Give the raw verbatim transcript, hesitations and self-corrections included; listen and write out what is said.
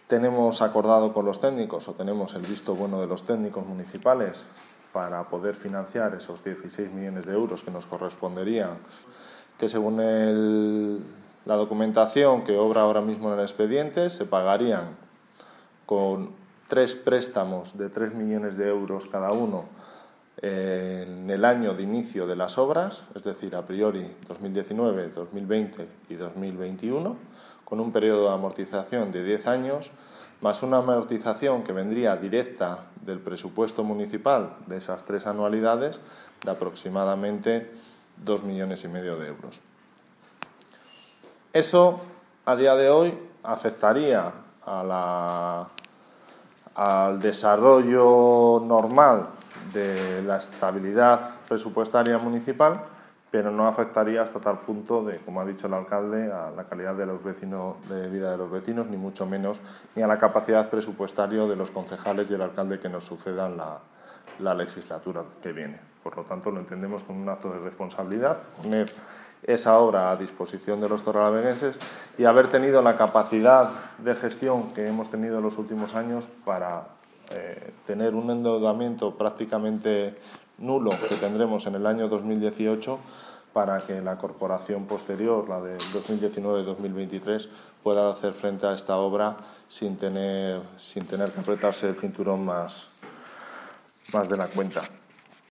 tenemos acordado con los técnicos o tenemos el visto bueno de los técnicos municipales para poder financiar esos dieciséis millones de euros que nos corresponderían, que según el, la documentación que obra ahora mismo en el expediente se pagarían con tres préstamos de tres millones de euros cada uno en el año de inicio de las obras, es decir, a priori dos mil diecinueve, dos mil veinte y dos mil veintiuno, con un periodo de amortización de diez años, más una amortización que vendría directa del presupuesto municipal de esas tres anualidades de aproximadamente dos millones y medio de euros. Eso, a día de hoy, afectaría a la, al desarrollo normal de la estabilidad presupuestaria municipal, pero no afectaría hasta tal punto de, como ha dicho el alcalde, a la calidad de los vecinos, de vida de los vecinos, ni mucho menos, ni a la capacidad presupuestaria de los concejales y el alcalde que nos sucedan la, la legislatura que viene. Por lo tanto, lo entendemos como un acto de responsabilidad, poner esa obra a disposición de los torrelaveguenses y haber tenido la capacidad de gestión que hemos tenido en los últimos años para eh, tener un endeudamiento prácticamente nulo que tendremos en el año dos mil dieciocho para que la corporación posterior, la de dos mil diecinueve dos mil veintitrés, pueda hacer frente a esta obra sin tener, sin tener que apretarse el cinturón más, más de la cuenta.